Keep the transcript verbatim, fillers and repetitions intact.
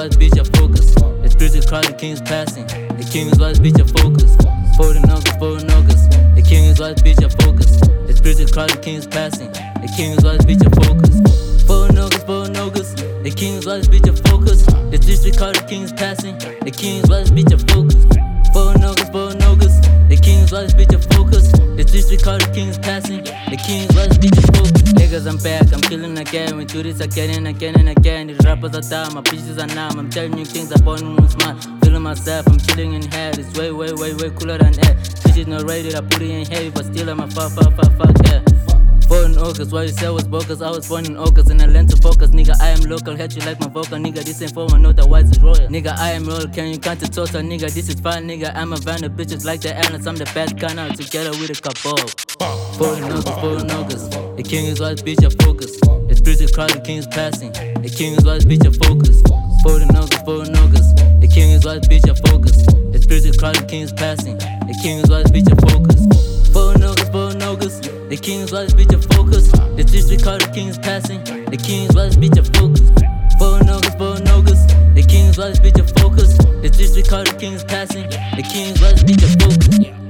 wise, bitch, I focus. The spiritual crowd, the king's passing. The king is wise, bitch, I focus. For the nuggets, for the nuggets. The king is wise, bitch, I focus. The spiritual crowd, the king's passing. The king is wise, bitch, I focus. For the nuggets, for the nuggets. The king is wise, bitch, I focus. The district crowd, the king's passing. The king is wise, bitch, I focus. For the nuggets, for the nuggets. The king is wise, bitch, I focus. The district crowd, the king's passing. The king is wise, bitch, I focus. Niggas, I'm back, I'm killing again. We do this again and again and again. These rappers are dumb, my bitches are numb. I'm telling you things I born on smart. Feeling myself, I'm chilling in head. It's way, way, way, way cooler than that. This is not rated, I put it in heavy, but still I'm a fuck, fuck, fuck, fuck, yeah. Born in August, what you said was bogus. I was born in August and I learned to focus. Nigga, I am local, hate you like my vocal. Nigga, this ain't for one, know that wise is royal. Nigga, I am royal, can you count it total? Nigga, this is fine, nigga, I'm a van of bitches like the islands. I'm the bad kind out together with a couple. For the August, for the August. The king is wise, bitch, I focus. The spiritual crowd, the king is passing. The king is wise, bitch, I focus. For the August, for the August. The king is wise, bitch, I focus. The spiritual crowd, the king is passing. The king is wise, bitch, I focus. For the August, for the August. The king is wise, bitch, I focus. The district crowd, the king is passing. The king is wise, bitch, I focus. For the August, for the August. The king is wise, bitch, I focus. The district crowd, the king is passing. The king is wise, bitch, I focus.